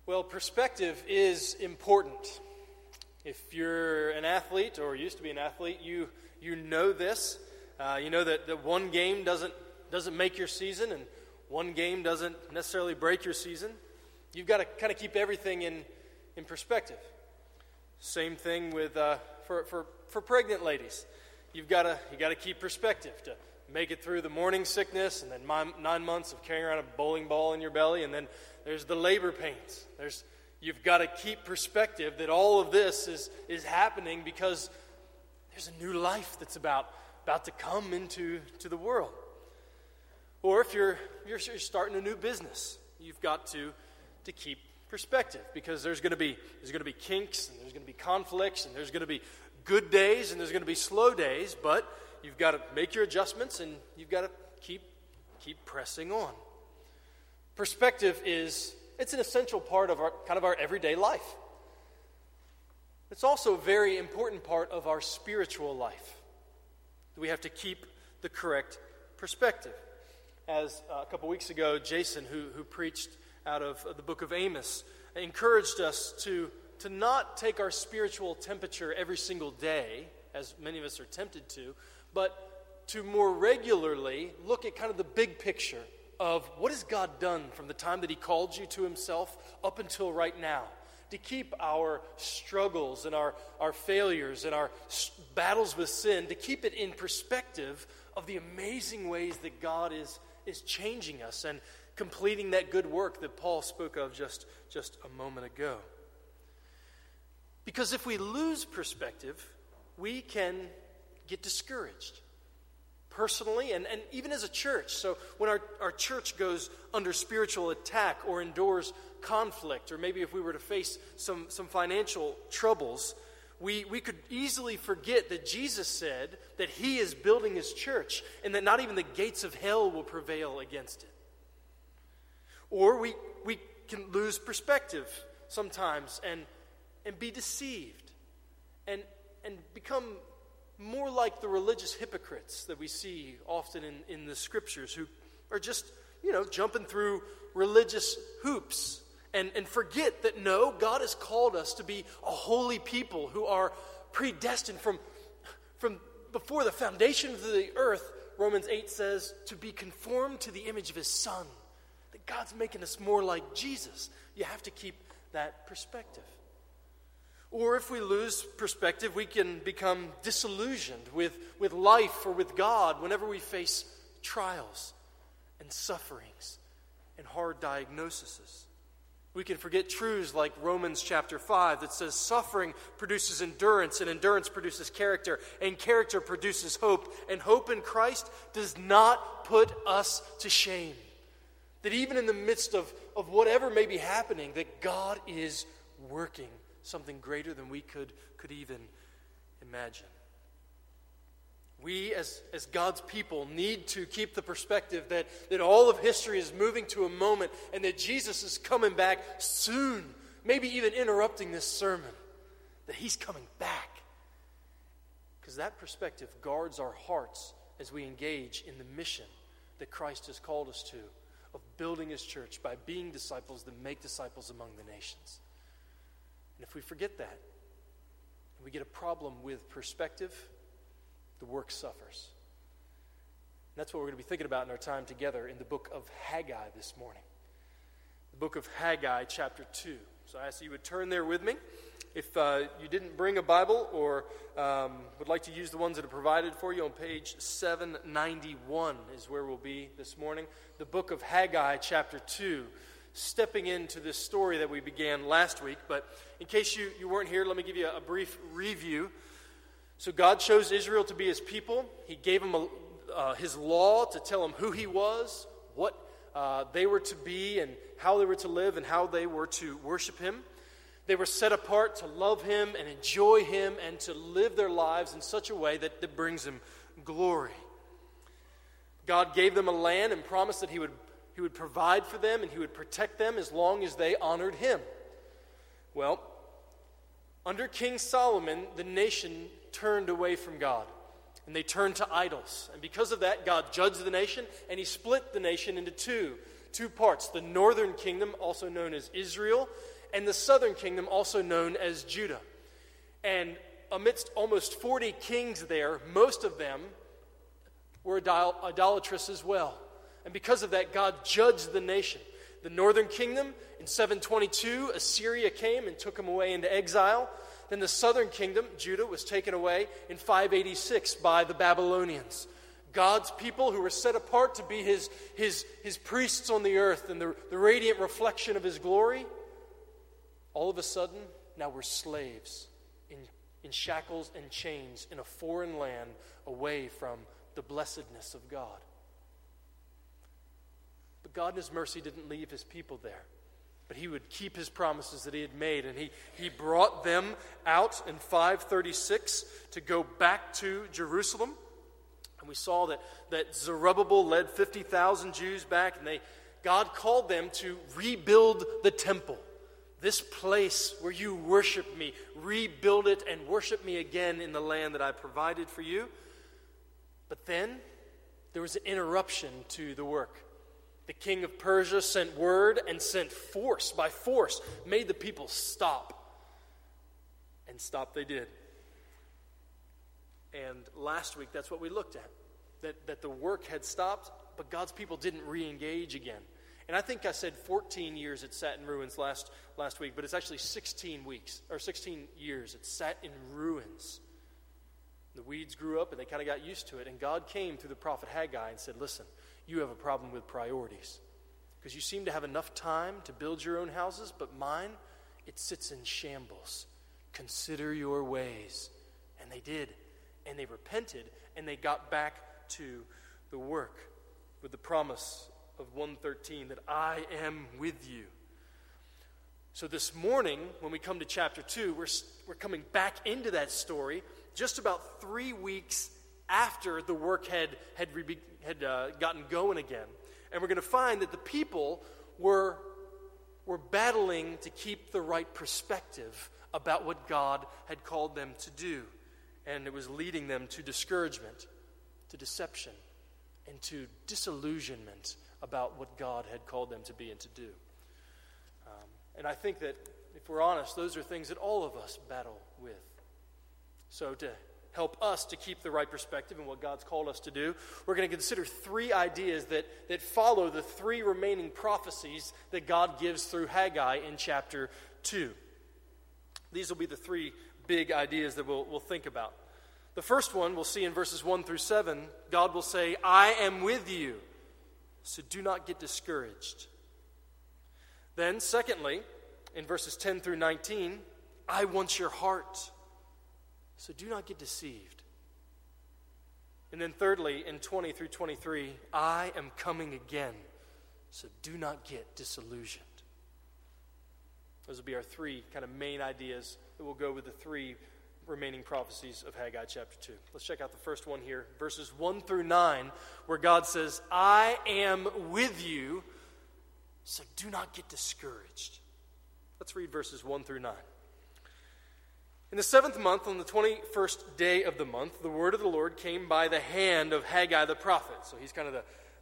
Well, perspective is important. If you're an athlete or used to be an athlete, you know this. You know that one game doesn't make your season, and one game doesn't necessarily break your season. You've got to kind of keep everything in perspective. Same thing with for pregnant ladies. You got to keep perspective to make it through the morning sickness, and then 9 months of carrying around a bowling ball in your belly, and then there's the labor pains. You've got to keep perspective that all of this is happening because there's a new life that's about to come into the world. Or if you're starting a new business, you've got to keep perspective because there's going to be kinks, and there's going to be conflicts, and there's going to be good days, and there's going to be slow days, but you've got to make your adjustments, and you've got to keep pressing on. Perspective it's an essential part of our everyday life. It's also a very important part of our spiritual life. We have to keep the correct perspective. As a couple weeks ago, Jason, who preached out of the book of Amos, encouraged us to not take our spiritual temperature every single day, as many of us are tempted to, but to more regularly look at kind of the big picture of what has God done from the time that He called you to Himself up until right now, to keep our struggles and our failures and our battles with sin, to keep it in perspective of the amazing ways that God is changing us and completing that good work that Paul spoke of just a moment ago. Because if we lose perspective, we can get discouraged. Personally and even as a church. So when our church goes under spiritual attack or endures conflict, or maybe if we were to face some financial troubles, we could easily forget that Jesus said that He is building His church and that not even the gates of hell will prevail against it. Or we can lose perspective sometimes and be deceived and become more like the religious hypocrites that we see often in the scriptures, who are just, jumping through religious hoops and forget that no, God has called us to be a holy people who are predestined from before the foundation of the earth. Romans 8 says to be conformed to the image of His Son, that God's making us more like Jesus. You have to keep that perspective. Or if we lose perspective, we can become disillusioned with life or with God whenever we face trials and sufferings and hard diagnoses. We can forget truths like Romans chapter 5 that says suffering produces endurance, and endurance produces character, and character produces hope, and hope in Christ does not put us to shame. That even in the midst of whatever may be happening, that God is working something greater than we could even imagine. We, as God's people, need to keep the perspective that all of history is moving to a moment and that Jesus is coming back soon, maybe even interrupting this sermon, that He's coming back. Because that perspective guards our hearts as we engage in the mission that Christ has called us to, of building His church by being disciples that make disciples among the nations. And if we forget that, and we get a problem with perspective, the work suffers. And that's what we're going to be thinking about in our time together in the book of Haggai this morning. The book of Haggai, chapter 2. So I ask that you would turn there with me. If you didn't bring a Bible or would like to use the ones that are provided for you, on page 791 is where we'll be this morning. The book of Haggai, chapter 2. Stepping into this story that we began last week. But in case you weren't here, let me give you a brief review. So God chose Israel to be His people. He gave them His law to tell them who He was, what they were to be, and how they were to live, and how they were to worship Him. They were set apart to love Him and enjoy Him and to live their lives in such a way that brings Him glory. God gave them a land and promised that He would provide for them and He would protect them as long as they honored Him. Well, under King Solomon, the nation turned away from God, and they turned to idols. And because of that, God judged the nation, and He split the nation into two, two parts, the northern kingdom, also known as Israel, and the southern kingdom, also known as Judah. And amidst almost 40 kings there, most of them were idolatrous as well. And because of that, God judged the nation. The northern kingdom, in 722, Assyria came and took them away into exile. Then the southern kingdom, Judah, was taken away in 586 by the Babylonians. God's people who were set apart to be his priests on the earth and the radiant reflection of his glory, all of a sudden, now we're slaves in shackles and chains in a foreign land away from the blessedness of God. But God in his mercy didn't leave his people there. But he would keep his promises that he had made. And he brought them out in 536 to go back to Jerusalem. And we saw that Zerubbabel led 50,000 Jews back. And God called them to rebuild the temple. This place where you worship me, rebuild it and worship me again in the land that I provided for you. But then there was an interruption to the work. The king of Persia sent word and sent force, by force, made the people stop. And stop they did. And last week, that's what we looked at. That the work had stopped, but God's people didn't re-engage again. And I think I said 14 years it sat in ruins last week, but it's actually 16 years it sat in ruins. The weeds grew up and they kind of got used to it. And God came through the prophet Haggai and said, listen, you have a problem with priorities. Because you seem to have enough time to build your own houses, but mine, it sits in shambles. Consider your ways. And they did. And they repented. And they got back to the work with the promise of 1:13 that I am with you. So this morning, when we come to chapter 2, we're coming back into that story just about 3 weeks after the work had gotten going again. And we're going to find that the people were battling to keep the right perspective about what God had called them to do. And it was leading them to discouragement, to deception, and to disillusionment about what God had called them to be and to do. And I think that, if we're honest, those are things that all of us battle with. So to help us to keep the right perspective in what God's called us to do, we're going to consider 3 ideas that follow the 3 remaining prophecies that God gives through Haggai in chapter 2. These will be the 3 big ideas that we'll think about. The first one we'll see in verses 1 through 7. God will say, I am with you, so do not get discouraged. Then, secondly, in verses 10 through 19, I want your heart, so do not get deceived. And then thirdly, in 20 through 23, I am coming again, so do not get disillusioned. Those will be our 3 kind of main ideas that will go with the 3 remaining prophecies of Haggai chapter 2. Let's check out the first one here, verses 1 through 9, where God says, I am with you, so do not get discouraged. Let's read verses 1 through 9. In the 7th month, on the 21st day of the month, the word of the Lord came by the hand of Haggai the prophet. So he's kind of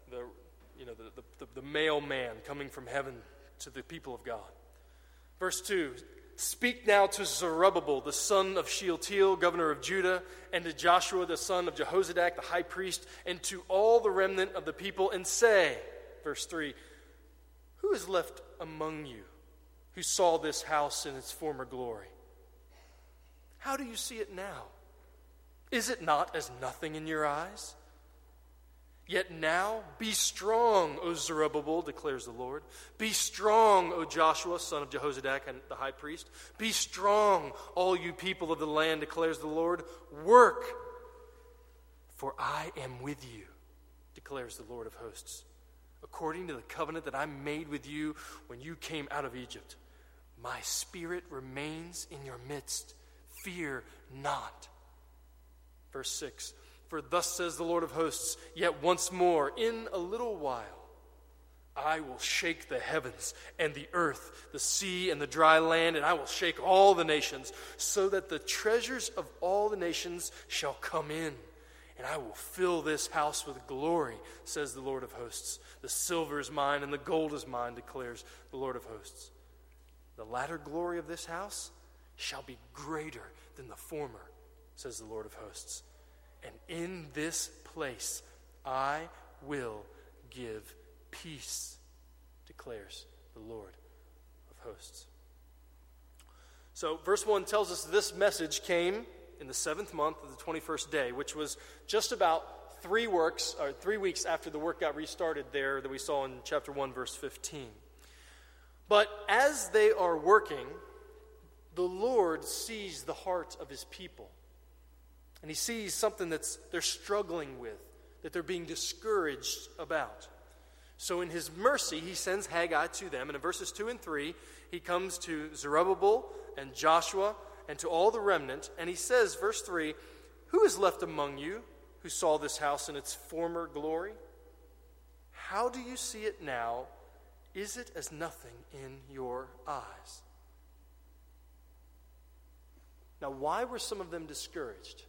the mailman coming from heaven to the people of God. Verse 2, speak now to Zerubbabel, the son of Shealtiel, governor of Judah, and to Joshua, the son of Jehozadak, the high priest, and to all the remnant of the people, and say, verse 3, who is left among you who saw this house in its former glory? How do you see it now? Is it not as nothing in your eyes? Yet now be strong, O Zerubbabel, declares the Lord. Be strong, O Joshua, son of Jehozadak, and the high priest. Be strong, all you people of the land, declares the Lord. Work, for I am with you, declares the Lord of hosts, according to the covenant that I made with you when you came out of Egypt. My spirit remains in your midst. Fear not. Verse 6, for thus says the Lord of hosts, yet once more, in a little while, I will shake the heavens and the earth, the sea and the dry land, and I will shake all the nations, so that the treasures of all the nations shall come in, and I will fill this house with glory, says the Lord of hosts. The silver is mine and the gold is mine, declares the Lord of hosts. The latter glory of this house shall be greater than the former, says the Lord of hosts. And in this place I will give peace, declares the Lord of hosts. So verse 1 tells us this message came in the 7th month of the 21st day, which was just about 3 weeks after the work got restarted there that we saw in chapter 1, verse 15. But as they are working, the Lord sees the heart of his people. And he sees something they're struggling with, that they're being discouraged about. So in his mercy, he sends Haggai to them. And in verses 2 and 3, he comes to Zerubbabel and Joshua and to all the remnant. And he says, verse 3, "Who is left among you who saw this house in its former glory? How do you see it now? Is it as nothing in your eyes?" Now, why were some of them discouraged?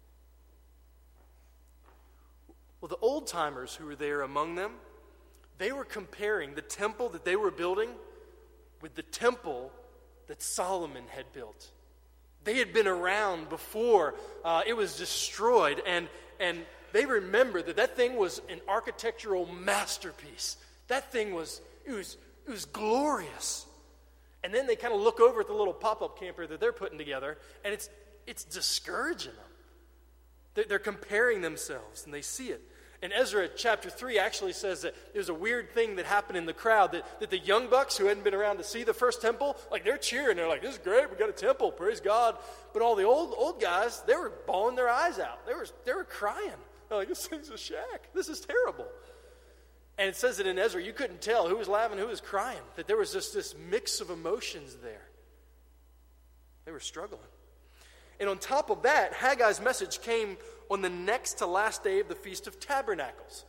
Well, the old-timers who were there among them, they were comparing the temple that they were building with the temple that Solomon had built. They had been around before it was destroyed, and they remember that thing was an architectural masterpiece. That thing was glorious. And then they kind of look over at the little pop-up camper that they're putting together, and it's discouraging them. They're comparing themselves, and they see it. And Ezra chapter 3 actually says that there's a weird thing that happened in the crowd, that the young bucks who hadn't been around to see the first temple, like they're cheering. They're like, "This is great, we got a temple, praise God." But all the old guys, they were bawling their eyes out. They were crying. They're like, "This thing's a shack. This is terrible." And it says that in Ezra, you couldn't tell who was laughing, who was crying, that there was just this mix of emotions there. They were struggling. And on top of that, Haggai's message came on the next to last day of the Feast of Tabernacles,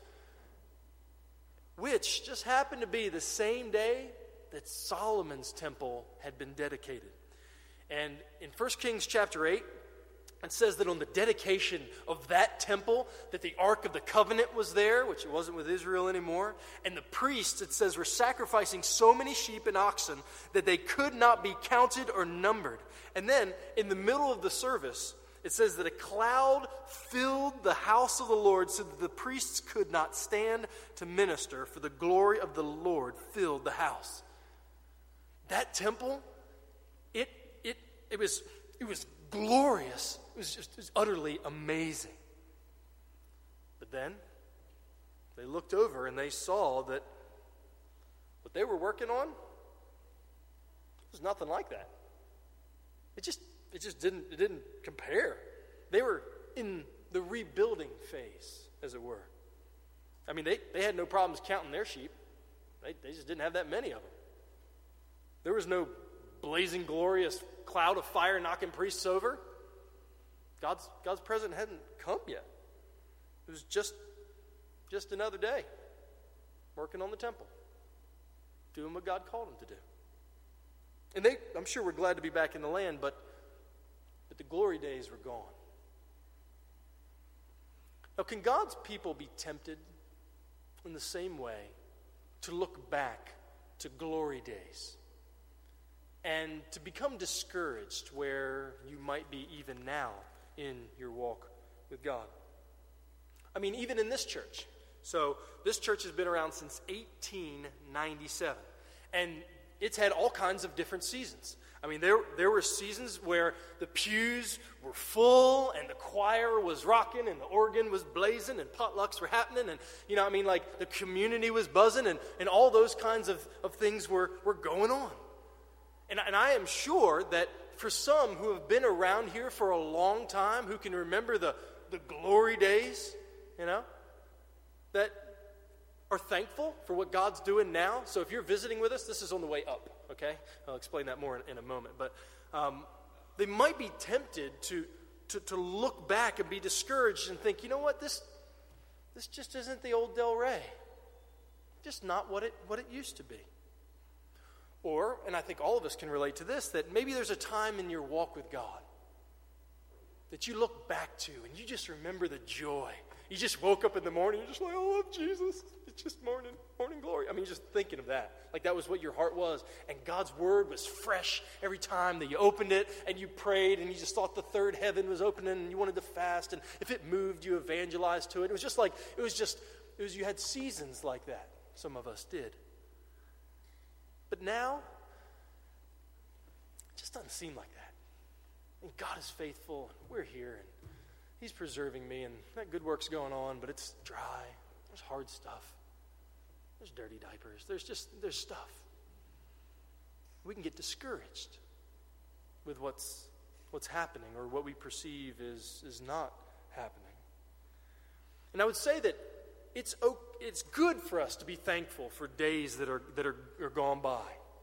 which just happened to be the same day that Solomon's temple had been dedicated. And in 1 Kings chapter 8, it says that on the dedication of that temple, that the Ark of the Covenant was there, which it wasn't with Israel anymore. And the priests, it says, were sacrificing so many sheep and oxen that they could not be counted or numbered. And then, in the middle of the service, it says that a cloud filled the house of the Lord so that the priests could not stand to minister, for the glory of the Lord filled the house. That temple, it was glorious. It was utterly amazing. But then they looked over and they saw that what they were working on was nothing like that. It just didn't compare. They were in the rebuilding phase, as it were. I mean, they had no problems counting their sheep. They just didn't have that many of them. There was no blazing, glorious cloud of fire knocking priests over. God's presence hadn't come yet. It was just another day working on the temple, doing what God called them to do. And I'm sure, were glad to be back in the land, but the glory days were gone. Now, can God's people be tempted in the same way to look back to glory days and to become discouraged where you might be even now in your walk with God? I mean, even in this church. So this church has been around since 1897. And it's had all kinds of different seasons. I mean, there were seasons where the pews were full and the choir was rocking and the organ was blazing and potlucks were happening and, like the community was buzzing and all those kinds of things were going on. And I am sure that for some who have been around here for a long time, who can remember the glory days, that are thankful for what God's doing now. So if you're visiting with us, this is on the way up, okay? I'll explain that more in a moment. But they might be tempted to look back and be discouraged and think, you know what, this just isn't the old Del Rey. Just not what it used to be. Or, and I think all of us can relate to this, that maybe there's a time in your walk with God that you look back to and you just remember the joy. You just woke up in the morning, you're just like, I love Jesus. It's just morning glory. I mean, just thinking of that. Like that was what your heart was. And God's word was fresh every time that you opened it and you prayed and you just thought the third heaven was opening and you wanted to fast. And if it moved, you evangelized to it. You had seasons like that. Some of us did. But now, it just doesn't seem like that. And God is faithful, and we're here, and He's preserving me, and that good work's going on, but it's dry. There's hard stuff. There's dirty diapers. There's stuff. We can get discouraged with what's happening or what we perceive is not happening. And I would say that it's good for us to be thankful for days that are gone by.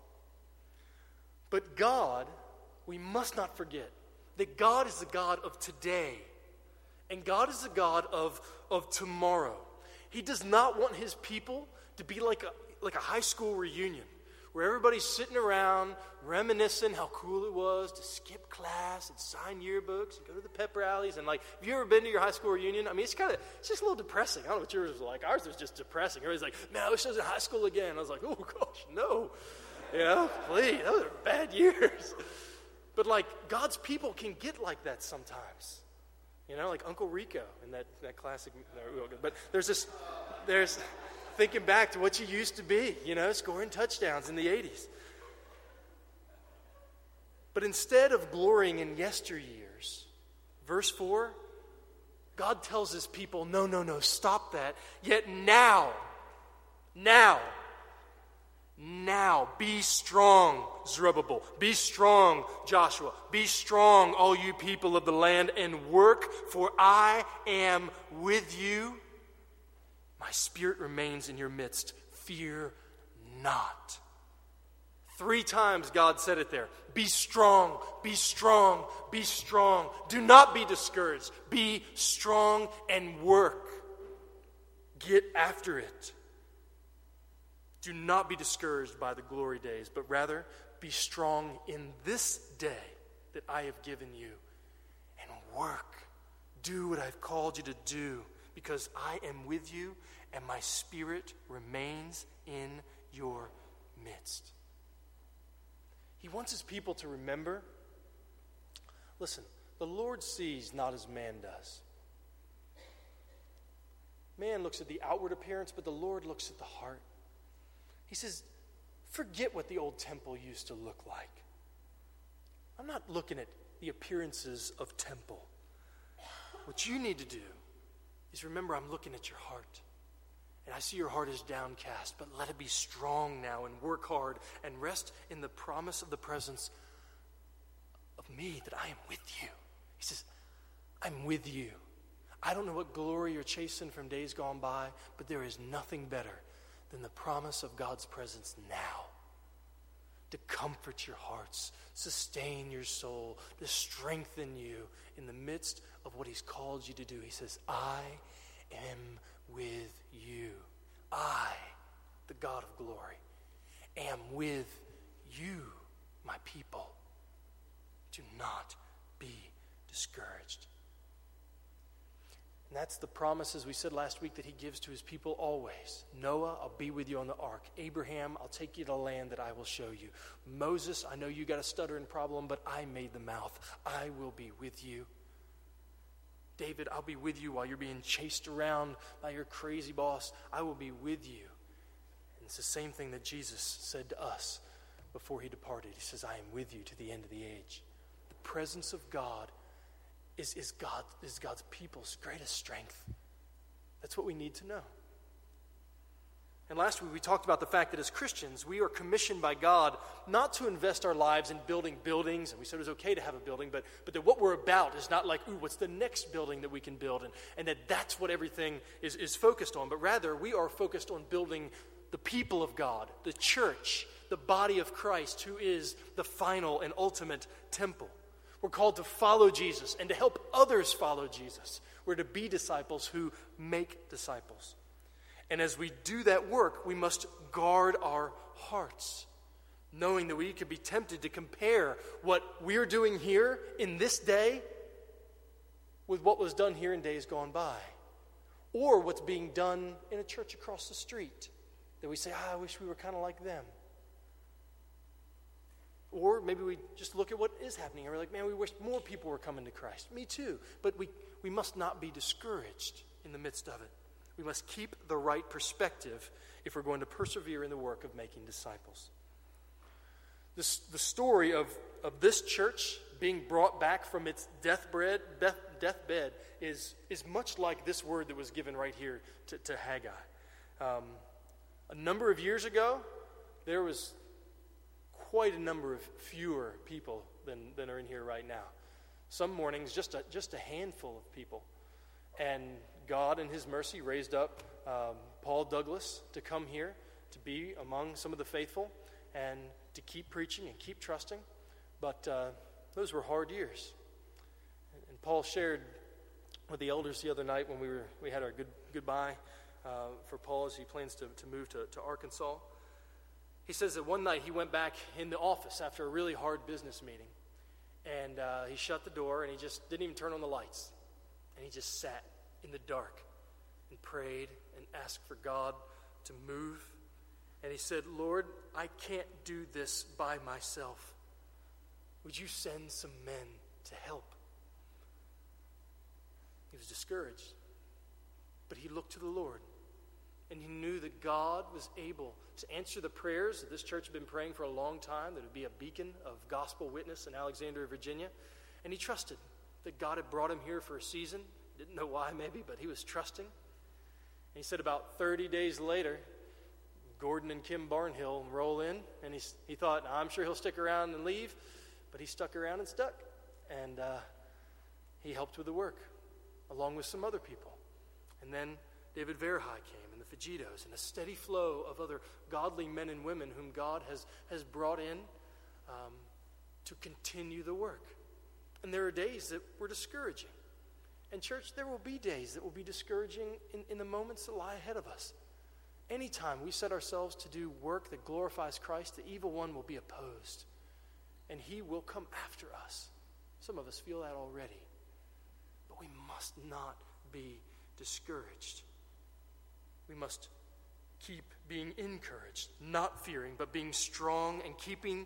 But God, we must not forget that God is the God of today. And God is the God of tomorrow. He does not want His people to be like a high school reunion where everybody's sitting around reminiscing how cool it was to skip class and sign yearbooks and go to the pep rallies. And like, have you ever been to your high school reunion? I mean, it's just a little depressing. I don't know what yours was like. Ours was just depressing. Everybody's like, man, I wish I was in high school again. I was like, oh gosh, no. Please, those are bad years. But like, God's people can get like that sometimes. Like Uncle Rico in that classic. But there's thinking back to what you used to be, scoring touchdowns in the 80s. But instead of glorying in yesteryears, verse 4, God tells His people, no, stop that. Yet now, be strong, Zerubbabel. Be strong, Joshua. Be strong, all you people of the land, and work, for I am with you. My spirit remains in your midst. Fear not. 3 times God said it there. Be strong, be strong, be strong. Do not be discouraged. Be strong and work. Get after it. Do not be discouraged by the glory days, but rather be strong in this day that I have given you, and work. Do what I've called you to do, because I am with you, and my spirit remains in your midst. He wants His people to remember, listen, the Lord sees not as man does. Man looks at the outward appearance, but the Lord looks at the heart. He says, forget what the old temple used to look like. I'm not looking at the appearances of temple. What you need to do is remember, I'm looking at your heart. And I see your heart is downcast, but let it be strong now and work hard and rest in the promise of the presence of me, that I am with you. He says, I'm with you. I don't know what glory you're chasing from days gone by, but there is nothing better than the promise of God's presence now, to comfort your hearts, sustain your soul, to strengthen you in the midst of what He's called you to do. He says, I am with you. I, the God of glory, am with you, my people. Do not be discouraged. And that's the promise, as we said last week, that He gives to His people always. Noah, I'll be with you on the ark. Abraham, I'll take you to land that I will show you. Moses, I know you got a stuttering problem, but I made the mouth. I will be with you. David, I'll be with you while you're being chased around by your crazy boss. I will be with you. And it's the same thing that Jesus said to us before He departed. He says, I am with you to the end of the age. The presence of God is God's people's greatest strength. That's what we need to know. And last week we talked about the fact that as Christians, we are commissioned by God not to invest our lives in building buildings, and we said it was okay to have a building, but that what we're about is not like, ooh, what's the next building that we can build, and that's what everything is focused on, but rather we are focused on building the people of God, the church, the body of Christ, who is the final and ultimate temple. We're called to follow Jesus and to help others follow Jesus. We're to be disciples who make disciples. And as we do that work, we must guard our hearts, knowing that we could be tempted to compare what we're doing here in this day with what was done here in days gone by, or what's being done in a church across the street that we say, I wish we were kind of like them. Or maybe we just look at what is happening and we're like, man, we wish more people were coming to Christ. Me too. But we must not be discouraged in the midst of it. We must keep the right perspective if we're going to persevere in the work of making disciples. The story of this church being brought back from its deathbed is much like this word that was given right here to Haggai. A number of years ago, there was quite a number of fewer people than are in here right now. Some mornings, just a handful of people. And God, in His mercy, raised up Paul Douglas to come here to be among some of the faithful and to keep preaching and keep trusting. But those were hard years. And Paul shared with the elders the other night when we had our goodbye for Paul as he plans to move to Arkansas. He says that one night he went back in the office after a really hard business meeting, and he shut the door and he just didn't even turn on the lights, and he just sat in the dark and prayed and asked for God to move. And he said, Lord, I can't do this by myself. Would you send some men to help? He was discouraged, but he looked to the Lord. And he knew that God was able to answer the prayers that this church had been praying for a long time, that it would be a beacon of gospel witness in Alexandria, Virginia. And he trusted that God had brought him here for a season. Didn't know why maybe, but he was trusting. And he said about 30 days later, Gordon and Kim Barnhill roll in, and he thought, I'm sure he'll stick around and leave. But he stuck around and stuck. And he helped with the work, along with some other people. And then David Verhey came, and the Fajitos, and a steady flow of other godly men and women whom God has brought in to continue the work. And there are days that were discouraging. And church, there will be days that will be discouraging in the moments that lie ahead of us. Anytime we set ourselves to do work that glorifies Christ, the evil one will be opposed. And he will come after us. Some of us feel that already. But we must not be discouraged. We must keep being encouraged, not fearing, but being strong and keeping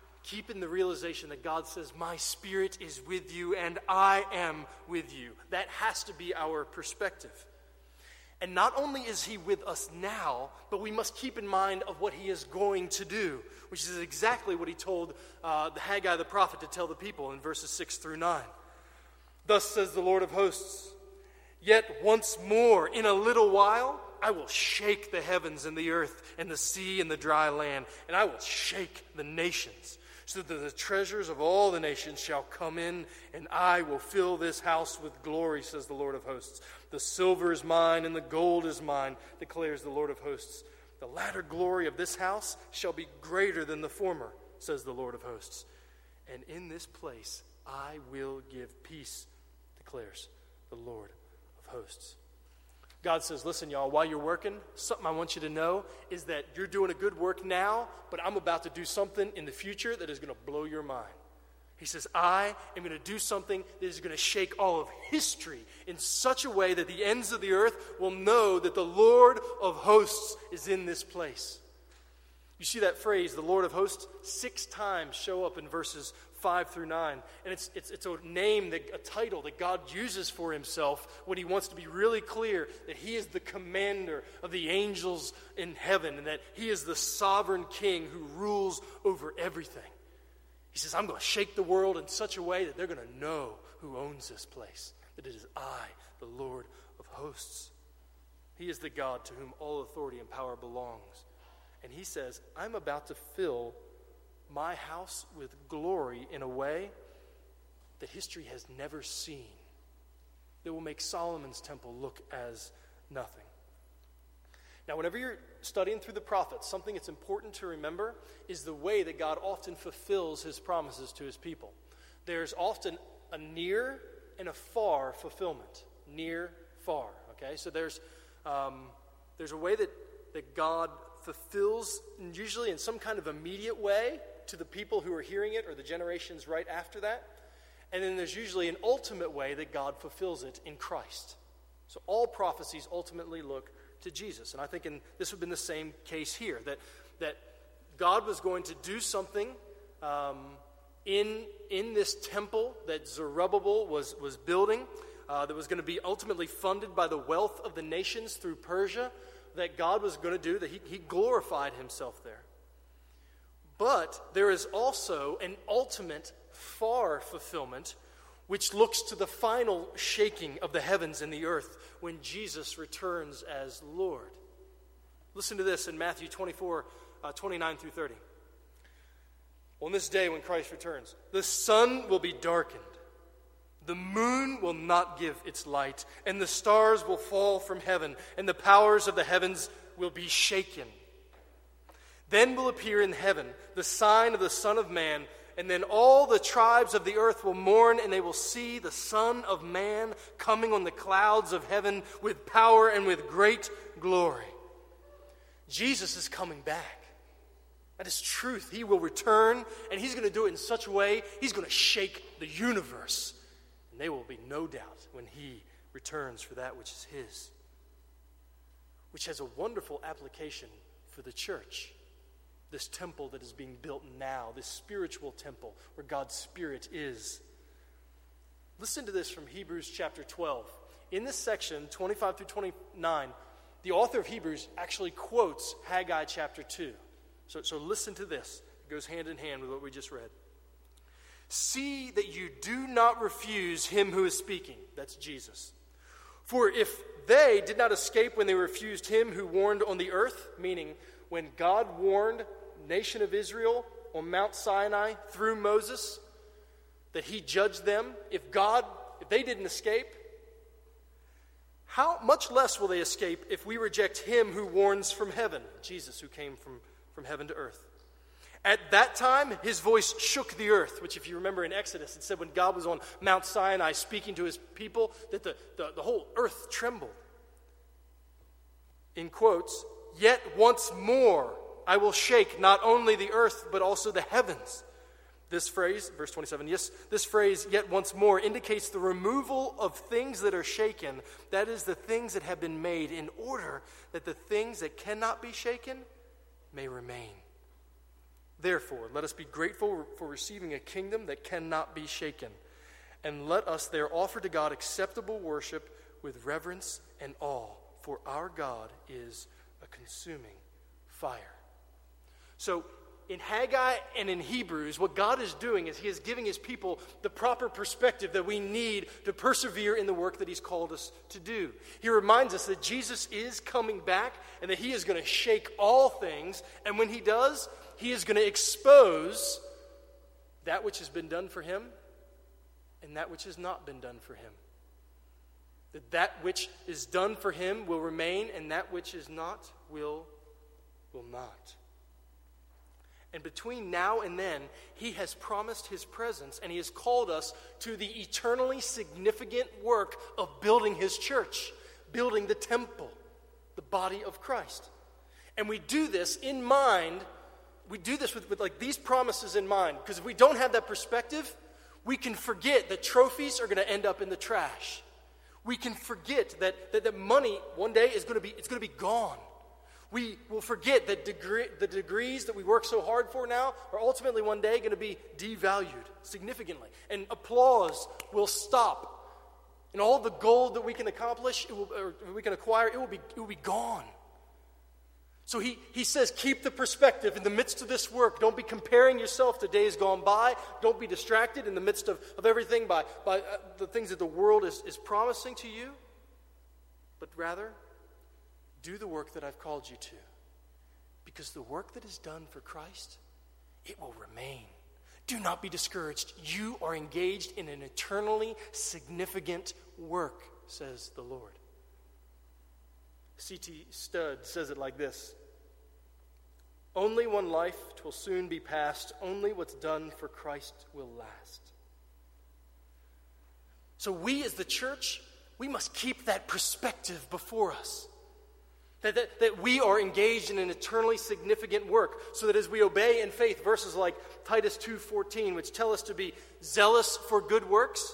the realization that God says, my Spirit is with you and I am with you. That has to be our perspective. And not only is he with us now, but we must keep in mind of what he is going to do, which is exactly what he told the Haggai the prophet to tell the people in verses 6 through 9. Thus says the Lord of hosts, yet once more in a little while I will shake the heavens and the earth and the sea and the dry land, and I will shake the nations, so that the treasures of all the nations shall come in, and I will fill this house with glory, says the Lord of hosts. The silver is mine and the gold is mine, declares the Lord of hosts. The latter glory of this house shall be greater than the former, says the Lord of hosts. And in this place I will give peace, declares the Lord of hosts. God says, listen, y'all, while you're working, something I want you to know is that you're doing a good work now, but I'm about to do something in the future that is going to blow your mind. He says, I am going to do something that is going to shake all of history in such a way that the ends of the earth will know that the Lord of hosts is in this place. You see that phrase, the Lord of hosts, 6 times show up in verses 5 through 9. And it's a name, a title that God uses for himself when he wants to be really clear that he is the commander of the angels in heaven and that he is the sovereign king who rules over everything. He says, I'm going to shake the world in such a way that they're going to know who owns this place, that it is I, the Lord of hosts. He is the God to whom all authority and power belongs. And he says, I'm about to fill my house with glory in a way that history has never seen, that will make Solomon's temple look as nothing. Now, whenever you're studying through the prophets, something that's important to remember is the way that God often fulfills his promises to his people. There's often a near and a far fulfillment. Near, far. Okay, so there's a way that God fulfills, usually in some kind of immediate way, to the people who are hearing it or the generations right after that. and then there's usually an ultimate way that God fulfills it in Christ. So all prophecies ultimately look to Jesus. And I think this would have been the same case here, that God was going to do something in this temple that Zerubbabel was building, that was going to be ultimately funded by the wealth of the nations through Persia, that God was going to do, that he glorified himself there. But there is also an ultimate far fulfillment which looks to the final shaking of the heavens and the earth when Jesus returns as Lord. Listen to this in Matthew 24, 29 through 30. On this day when Christ returns, the sun will be darkened, the moon will not give its light, and the stars will fall from heaven, and the powers of the heavens will be shaken. Then will appear in heaven the sign of the Son of Man, and then all the tribes of the earth will mourn, and they will see the Son of Man coming on the clouds of heaven with power and with great glory. Jesus is coming back. That is truth. He will return, and he's going to do it in such a way, he's going to shake the universe. And there will be no doubt when he returns for that which is his. Which has a wonderful application for the church. This temple that is being built now, this spiritual temple where God's Spirit is. Listen to this from Hebrews chapter 12. In this section, 25 through 29, the author of Hebrews actually quotes Haggai chapter 2. So listen to this. It goes hand in hand with what we just read. See that you do not refuse him who is speaking. That's Jesus. For if they did not escape when they refused him who warned on the earth, meaning when God warned the nation of Israel on Mount Sinai through Moses, that he judged them, if they didn't escape, how much less will they escape if we reject him who warns from heaven, Jesus who came from heaven to earth. At that time, his voice shook the earth, which if you remember in Exodus, it said when God was on Mount Sinai speaking to his people, that the whole earth trembled. In quotes, yet once more I will shake not only the earth, but also the heavens. This phrase, verse 27, yes, this phrase, yet once more, indicates the removal of things that are shaken, that is, the things that have been made, in order that the things that cannot be shaken may remain. Therefore, let us be grateful for receiving a kingdom that cannot be shaken, and let us there offer to God acceptable worship with reverence and awe, for our God is a consuming fire. So, in Haggai and in Hebrews, what God is doing is he is giving his people the proper perspective that we need to persevere in the work that he's called us to do. He reminds us that Jesus is coming back and that he is going to shake all things. And when he does, he is going to expose that which has been done for him and that which has not been done for him. That which is done for him will remain, and that which is not will not. And between now and then, he has promised his presence, and he has called us to the eternally significant work of building his church, building the temple, the body of Christ. And we do this in mind, we do this with like these promises in mind, because if we don't have that perspective, we can forget that trophies are going to end up in the trash. We can forget that money one day is going to be gone. We will forget that the degrees that we work so hard for now are ultimately one day going to be devalued significantly. And applause will stop. And all the gold that we can accomplish, we can acquire, it will be gone. So he says, keep the perspective in the midst of this work. Don't be comparing yourself to days gone by. Don't be distracted in the midst of everything by the things that the world is promising to you. But rather, do the work that I've called you to. Because the work that is done for Christ, it will remain. Do not be discouraged. You are engaged in an eternally significant work, says the Lord. C.T. Studd says it like this: only one life will soon be past. Only what's done for Christ will last. So we as the church, we must keep that perspective before us. That we are engaged in an eternally significant work, so that as we obey in faith, verses like Titus 2:14, which tell us to be zealous for good works,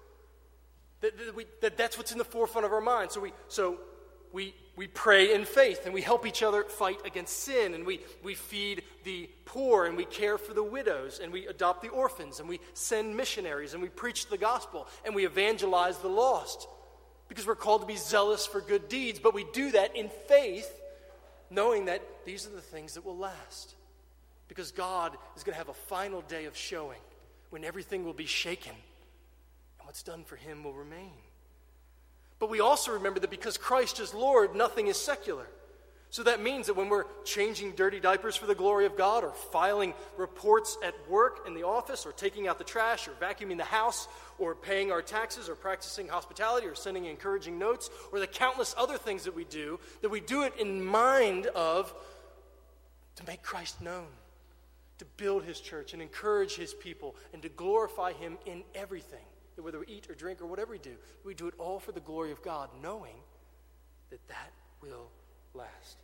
that's what's in the forefront of our mind. So we pray in faith, and we help each other fight against sin, and we feed the poor, and we care for the widows, and we adopt the orphans, and we send missionaries, and we preach the gospel, and we evangelize the lost, because we're called to be zealous for good deeds. But we do that in faith, knowing that these are the things that will last, because God is going to have a final day of showing when everything will be shaken, and what's done for him will remain. But we also remember that because Christ is Lord, nothing is secular. So that means that when we're changing dirty diapers for the glory of God, or filing reports at work in the office, or taking out the trash, or vacuuming the house, or paying our taxes, or practicing hospitality, or sending encouraging notes, or the countless other things that we do it in mind of to make Christ known, to build his church and encourage his people, and to glorify him in everything. That whether we eat or drink or whatever we do it all for the glory of God, knowing that will last.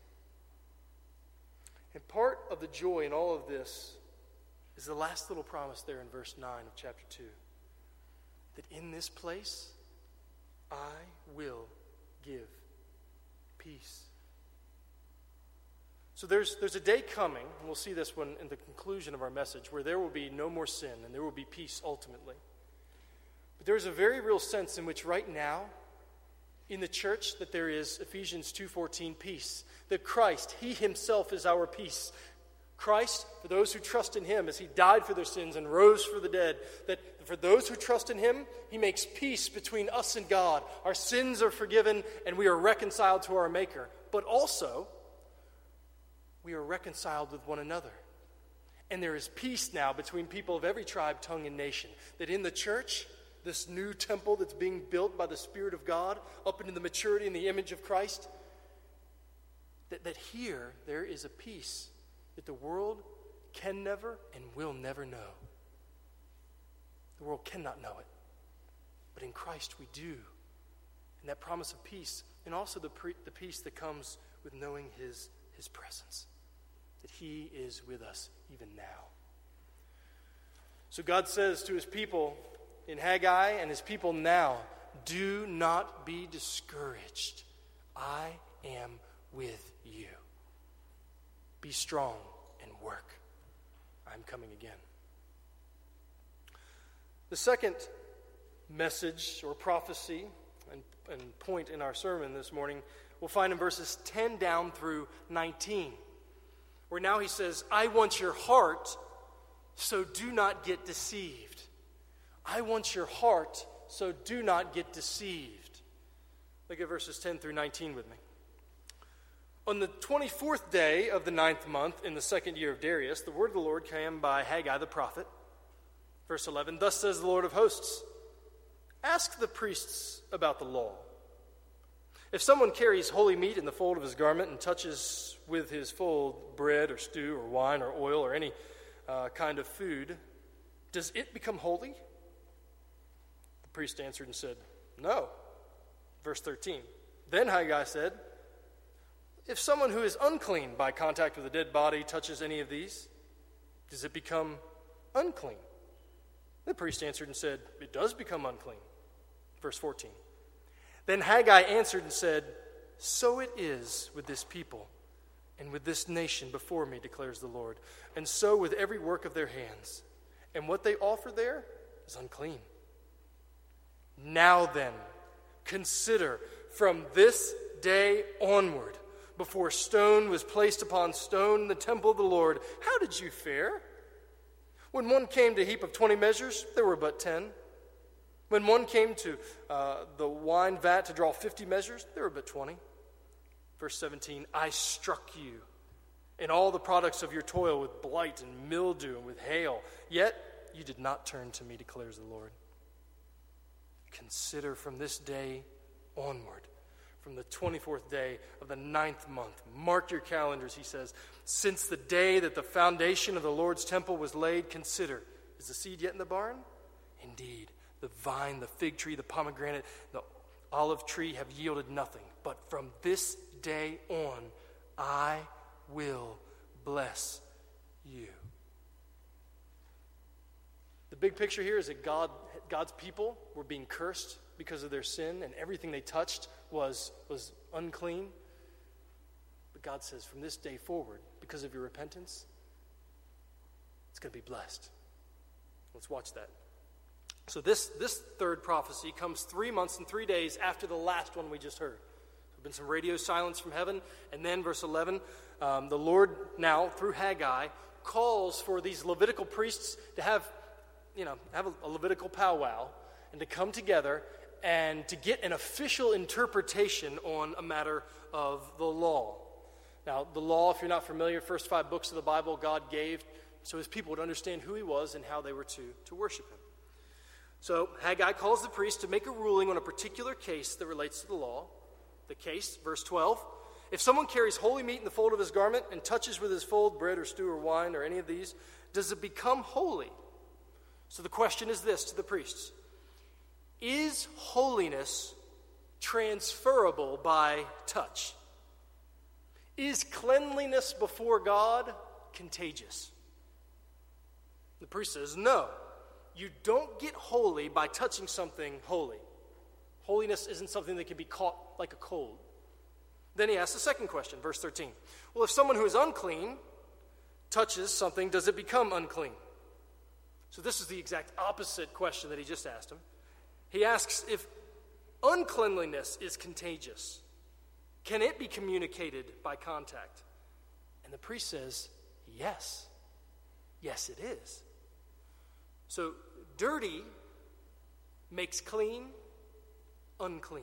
And part of the joy in all of this is the last little promise there in verse 9 of chapter 2. That in this place, I will give peace. So there's a day coming, and we'll see this one in the conclusion of our message, where there will be no more sin, and there will be peace ultimately. But there is a very real sense in which right now, in the church, that there is Ephesians 2:14 peace. That Christ, he himself is our peace. Christ, for those who trust in him, as he died for their sins and rose for the dead, that for those who trust in him, he makes peace between us and God. Our sins are forgiven, and we are reconciled to our Maker. But also, we are reconciled with one another. And there is peace now between people of every tribe, tongue, and nation. That in the church, this new temple that's being built by the Spirit of God up into the maturity and the image of Christ, that here there is a peace that the world can never and will never know. The world cannot know it. But in Christ we do. And that promise of peace, and also the peace that comes with knowing his presence. That he is with us even now. So God says to his people in Haggai and his people now, do not be discouraged. I am with you. Be strong and work. I'm coming again. The second message or prophecy and point in our sermon this morning we'll find in verses 10 down through 19, where now he says, I want your heart, so do not get deceived. I want your heart, so do not get deceived. Look at verses 10 through 19 with me. On the 24th day of the 9th month in the 2nd year of Darius, the word of the Lord came by Haggai the prophet. Verse 11, thus says the Lord of hosts, ask the priests about the law. If someone carries holy meat in the fold of his garment and touches with his fold bread or stew or wine or oil or any kind of food, does it become holy? The priest answered and said, no. Verse 13, then Haggai said, if someone who is unclean by contact with a dead body touches any of these, does it become unclean? The priest answered and said, it does become unclean. Verse 14, then Haggai answered and said, so it is with this people and with this nation before me, declares the Lord, and so with every work of their hands. And what they offer there is unclean. Now then, consider from this day onward, before stone was placed upon stone in the temple of the Lord, how did you fare? When one came to a heap of 20 measures, there were but 10. When one came to the wine vat to draw 50 measures, there were but 20. Verse 17, I struck you and all the products of your toil with blight and mildew and with hail, yet you did not turn to me, declares the Lord. Consider from this day onward, from the 24th day of the 9th month. Mark your calendars, he says. Since the day that the foundation of the Lord's temple was laid, consider, is the seed yet in the barn? Indeed, the vine, the fig tree, the pomegranate, the olive tree have yielded nothing. But from this day on, I will bless you. The big picture here is that God's people were being cursed because of their sin, and everything they touched was unclean. But God says, from this day forward, because of your repentance, it's going to be blessed. Let's watch that. So this third prophecy comes 3 months and 3 days after the last one we just heard. There's been some radio silence from heaven. And then verse 11, the Lord now, through Haggai, calls for these Levitical priests to have a Levitical powwow and to come together and to get an official interpretation on a matter of the law. Now, the law, if you're not familiar, first 5 books of the Bible God gave so his people would understand who he was and how they were to worship him. So Haggai calls the priest to make a ruling on a particular case that relates to the law. The case, verse 12, if someone carries holy meat in the fold of his garment and touches with his fold bread or stew or wine or any of these, does it become holy? So the question is this to the priests: is holiness transferable by touch? Is cleanliness before God contagious? The priest says, no. You don't get holy by touching something holy. Holiness isn't something that can be caught like a cold. Then he asks the second question, verse 13. Well, if someone who is unclean touches something, does it become unclean? So this is the exact opposite question that he just asked him. He asks if uncleanliness is contagious. Can it be communicated by contact? And the priest says, yes. Yes, it is. So dirty makes clean unclean.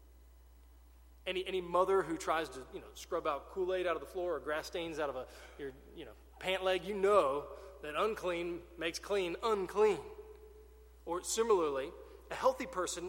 Any mother who tries to scrub out Kool-Aid out of the floor or grass stains out of your pant leg, you know that unclean makes clean unclean. Or similarly, a healthy person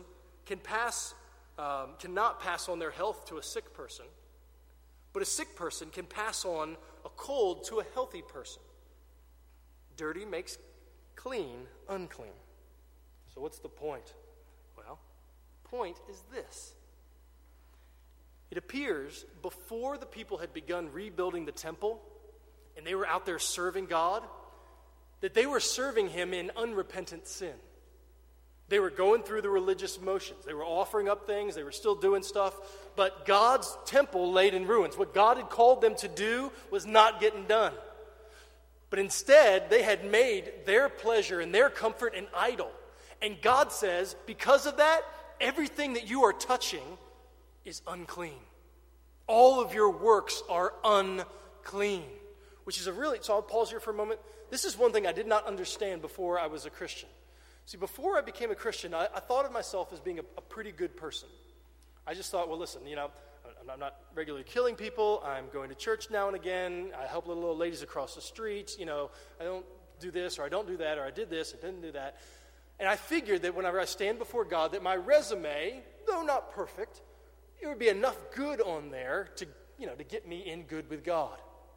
cannot pass on their health to a sick person, but a sick person can pass on a cold to a healthy person. Dirty makes clean unclean. So what's the point? Well, the point is this. It appears before the people had begun rebuilding the temple and they were out there serving God, that they were serving him in unrepentant sin. They were going through the religious motions. They were offering up things. They were still doing stuff. But God's temple laid in ruins. What God had called them to do was not getting done. But instead, they had made their pleasure and their comfort an idol. And God says, because of that, everything that you are touching is unclean. All of your works are unclean. Which is so I'll pause here for a moment. This is one thing I did not understand before I was a Christian. See, before I became a Christian, I thought of myself as being a pretty good person. I just thought, well, listen, I'm not regularly killing people. I'm going to church now and again. I help little old ladies across the street. I don't do this or I don't do that, or I did this and didn't do that. And I figured that whenever I stand before God, that my resume, though not perfect, it would be enough good on there to get me in good with God.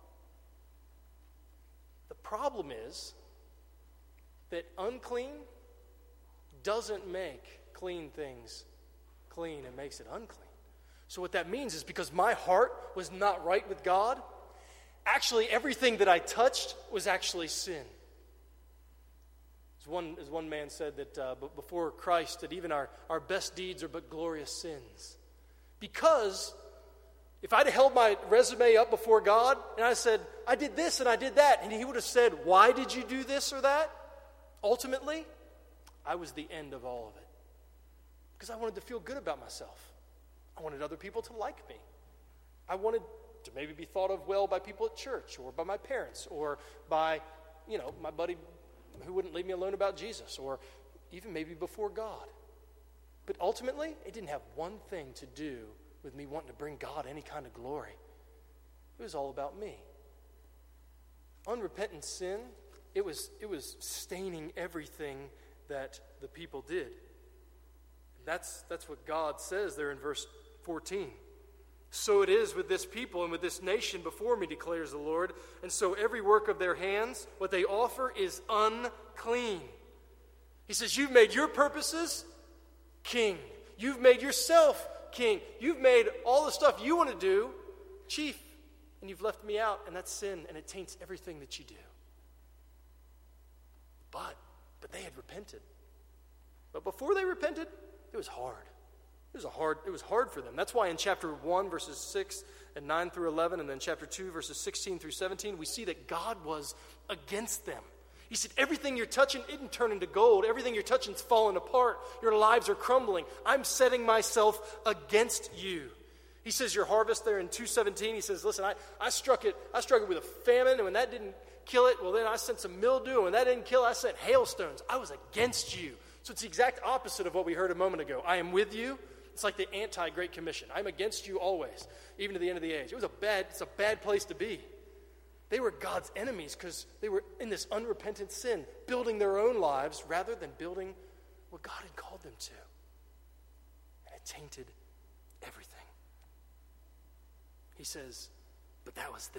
The problem is that unclean doesn't make clean things clean. It makes it unclean. So what that means is because my heart was not right with God, actually everything that I touched was actually sin. As one man said that before Christ, that even our best deeds are but glorious sins. Because if I'd held my resume up before God and I said, I did this and I did that, and he would have said, why did you do this or that? Ultimately, I was the end of all of it. Because I wanted to feel good about myself. I wanted other people to like me. I wanted to maybe be thought of well by people at church or by my parents or by, my buddy who wouldn't leave me alone about Jesus, or even maybe before God. But ultimately, it didn't have one thing to do with me wanting to bring God any kind of glory. It was all about me. Unrepentant sin, it was staining everything that the people did. That's what God says there in verse 14. So it is with this people and with this nation before me, declares the Lord. And so every work of their hands, what they offer is unclean. He says, you've made your purposes king. You've made yourself king. You've made all the stuff you want to do chief, and you've left me out, and that's sin, and it taints everything that you do. But they had repented. But before they repented, it was hard. It was hard for them. That's why in chapter 1, verses 6 and 9 through 11, and then chapter 2, verses 16 through 17, we see that God was against them. He said, everything you're touching isn't turned into gold. Everything you're touching is falling apart. Your lives are crumbling. I'm setting myself against you. He says your harvest there in 2:17, he says, listen, I struck it with a famine, and when that didn't kill it, well, then I sent some mildew, and when that didn't kill it, I sent hailstones. I was against you. So it's the exact opposite of what we heard a moment ago. I am with you. It's like the anti-Great Commission. I'm against you always, even to the end of the age. It's a bad place to be. They were God's enemies because they were in this unrepentant sin, building their own lives rather than building what God had called them to. And it tainted everything. He says, but that was then.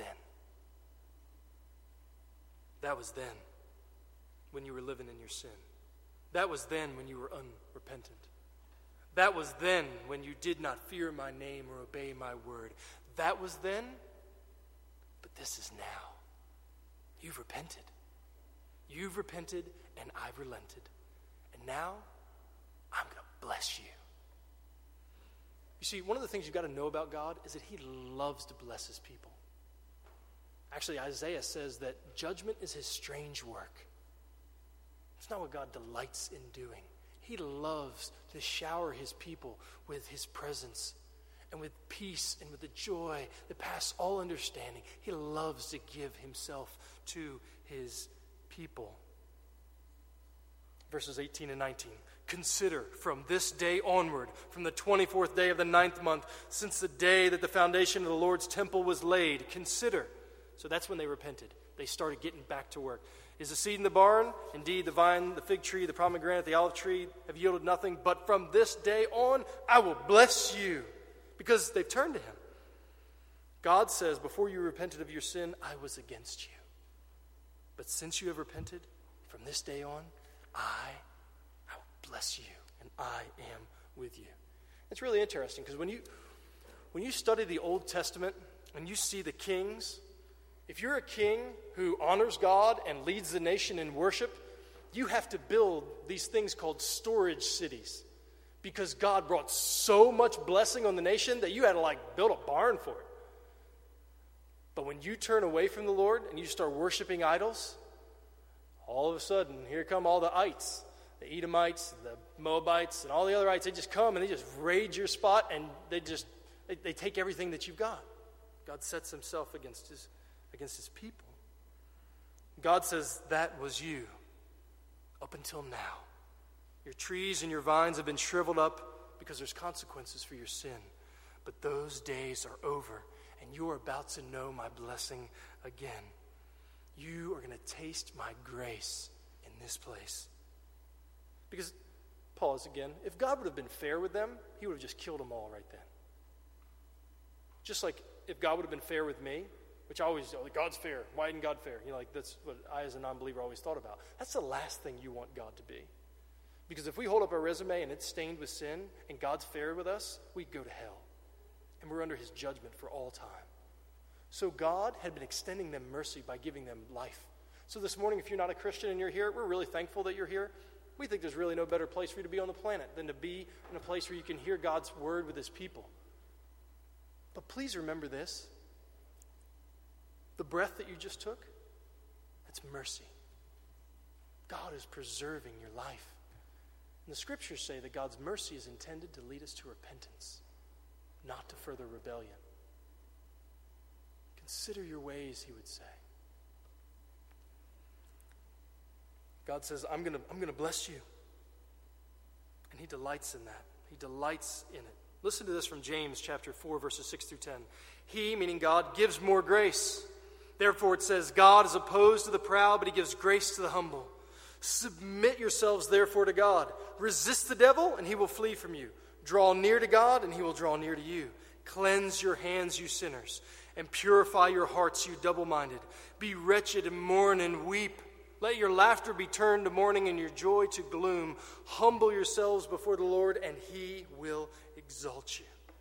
That was then when you were living in your sin. That was then when you were unrepentant. That was then when you did not fear my name or obey my word. That was then, but this is now. You've repented. You've repented, and I've relented. And now, I'm going to bless you. You see, one of the things you've got to know about God is that he loves to bless his people. Actually, Isaiah says that judgment is his strange work. It's not what God delights in doing. He loves to shower his people with his presence and with peace and with the joy that passes all understanding. He loves to give himself to his people. Verses 18 and 19. Consider from this day onward, from the 24th day of the 9th month, since the day that the foundation of the Lord's temple was laid. Consider. So that's when they repented. They started getting back to work. Is the seed in the barn? Indeed, the vine, the fig tree, the pomegranate, the olive tree have yielded nothing. But from this day on, I will bless you. Because they've turned to him. God says, before you repented of your sin, I was against you. But since you have repented, from this day on, I will bless you, and I am with you. It's really interesting, because when you study the Old Testament, and you see the kings, if you're a king who honors God and leads the nation in worship, you have to build these things called storage cities. Because God brought so much blessing on the nation that you had to build a barn for it. But when you turn away from the Lord and you start worshiping idols, all of a sudden, here come all the ites, the Edomites, the Moabites, and all the other ites. They just come and they just raid your spot, and they take everything that you've got. God sets himself against his people. God says, that was you up until now. Your trees and your vines have been shriveled up because there's consequences for your sin. But those days are over, and you are about to know my blessing again. You are going to taste my grace in this place. Because, pause again, if God would have been fair with them, he would have just killed them all right then. Just like if God would have been fair with me, which I always, God's fair. Why isn't God fair? That's what I as a non-believer always thought about. That's the last thing you want God to be. Because if we hold up our resume and it's stained with sin and God's fair with us, we'd go to hell. And we're under his judgment for all time. So God had been extending them mercy by giving them life. So this morning, if you're not a Christian and you're here, we're really thankful that you're here. We think there's really no better place for you to be on the planet than to be in a place where you can hear God's word with his people. But please remember this. The breath that you just took, that's mercy. God is preserving your life. And the scriptures say that God's mercy is intended to lead us to repentance, not to further rebellion. Consider your ways, he would say. God says, I'm going to bless you. And he delights in that. He delights in it. Listen to this from James chapter 4, verses 6 through 10. He, meaning God, gives more grace. Therefore it says, God is opposed to the proud, but he gives grace to the humble. Submit yourselves therefore to God. Resist the devil, and he will flee from you. Draw near to God, and he will draw near to you. Cleanse your hands, you sinners, and purify your hearts, you double-minded. Be wretched and mourn and weep. Let your laughter be turned to mourning and your joy to gloom. Humble yourselves before the Lord, and he will exalt you.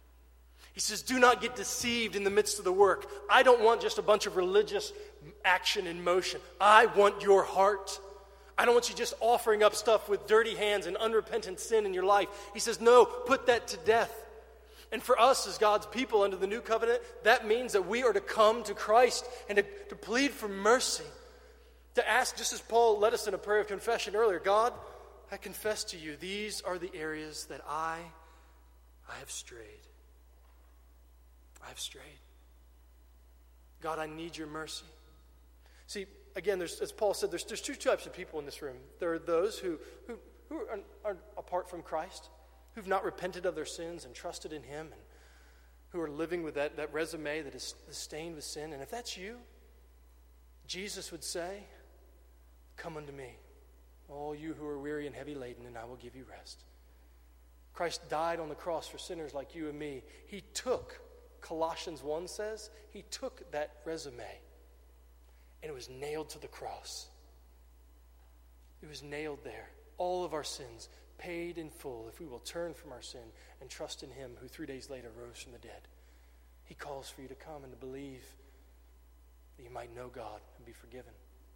He says, do not get deceived in the midst of the work. I don't want just a bunch of religious action in motion. I want your heart. I don't want you just offering up stuff with dirty hands and unrepentant sin in your life. He says, no, put that to death. And for us as God's people under the new covenant, that means that we are to come to Christ and to plead for mercy. To ask, just as Paul led us in a prayer of confession earlier, God, I confess to you, these are the areas that I have strayed. I have strayed. God, I need your mercy. See, again, as Paul said, there's two types of people in this room. There are those who are apart from Christ, who've not repented of their sins and trusted in him, and who are living with that resume that is stained with sin. And if that's you, Jesus would say, come unto me, all you who are weary and heavy laden, and I will give you rest. Christ died on the cross for sinners like you and me. He took, Colossians 1 says, he took that resume and it was nailed to the cross. It was nailed there. All of our sins paid in full if we will turn from our sin and trust in him who 3 days later rose from the dead. He calls for you to come and to believe that you might know God and be forgiven.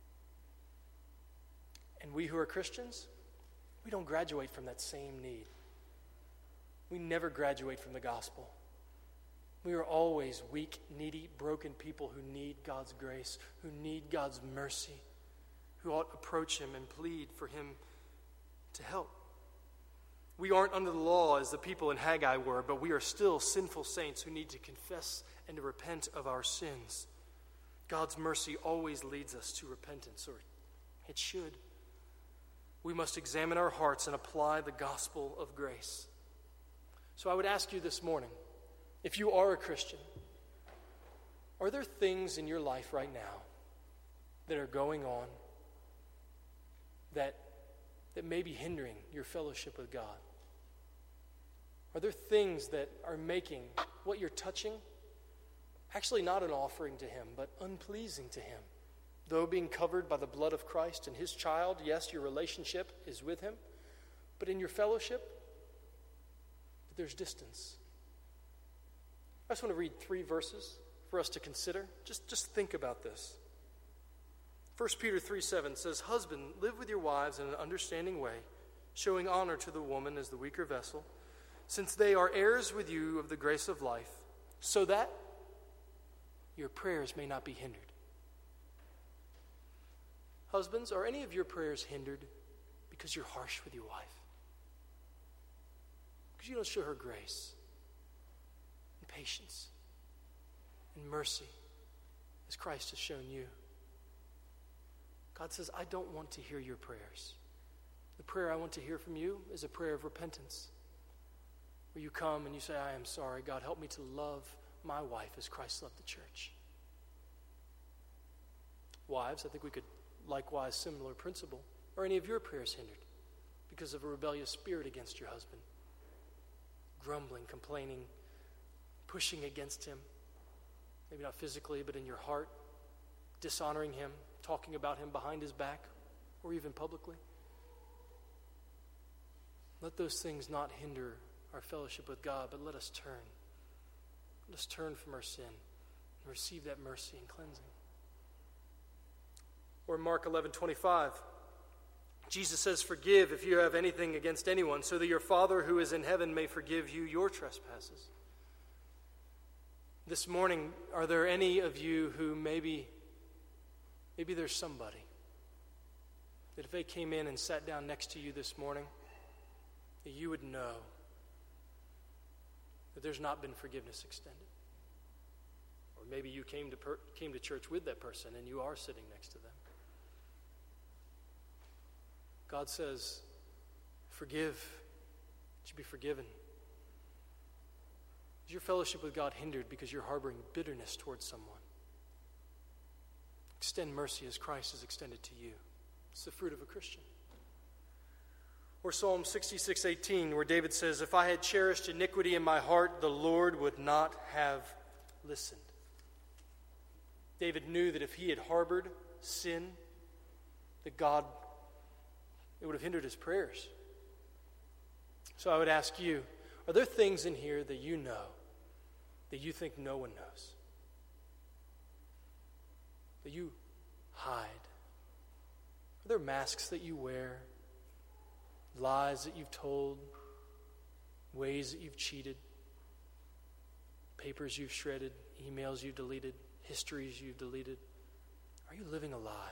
And we who are Christians, we don't graduate from that same need. We never graduate from the gospel. We are always weak, needy, broken people who need God's grace, who need God's mercy, who ought to approach him and plead for him to help. We aren't under the law as the people in Haggai were, but we are still sinful saints who need to confess and to repent of our sins. God's mercy always leads us to repentance, or it should. We must examine our hearts and apply the gospel of grace. So I would ask you this morning, if you are a Christian, are there things in your life right now that are going on that may be hindering your fellowship with God? Are there things that are making what you're touching actually not an offering to him, but unpleasing to him? Though being covered by the blood of Christ and his child, yes, your relationship is with him, but in your fellowship, there's distance. I just want to read 3 verses for us to consider. Just think about this. 1 Peter 3:7 says, husband, live with your wives in an understanding way, showing honor to the woman as the weaker vessel, since they are heirs with you of the grace of life, so that your prayers may not be hindered. Husbands, are any of your prayers hindered because you're harsh with your wife? Because you don't show her grace and patience and mercy as Christ has shown you? God says, I don't want to hear your prayers. The prayer I want to hear from you is a prayer of repentance, where you come and you say, I am sorry. God, help me to love my wife as Christ loved the church. Wives, I think we could likewise similar principle. Are any of your prayers hindered because of a rebellious spirit against your husband? Grumbling, complaining, pushing against him, maybe not physically, but in your heart, dishonoring him, talking about him behind his back, or even publicly? Let those things not hinder our fellowship with God, but let us turn. Let us turn from our sin and receive that mercy and cleansing. Or Mark 11:25, Jesus says, forgive if you have anything against anyone, so that your Father who is in heaven may forgive you your trespasses. This morning, are there any of you who maybe there's somebody that if they came in and sat down next to you this morning, that you would know that there's not been forgiveness extended? Or maybe you came to church with that person and you are sitting next to them. God says, forgive, that you be forgiven. Is your fellowship with God hindered because you're harboring bitterness towards someone? Extend mercy as Christ has extended to you. It's the fruit of a Christian. Or Psalm 66:18, where David says, if I had cherished iniquity in my heart, the Lord would not have listened. David knew that if he had harbored sin, that God, it would have hindered his prayers. So I would ask you, are there things in here that you know that you think no one knows, that you hide? Are there masks that you wear, lies that you've told, ways that you've cheated, papers you've shredded, emails you've deleted, histories you've deleted? Are you living a lie?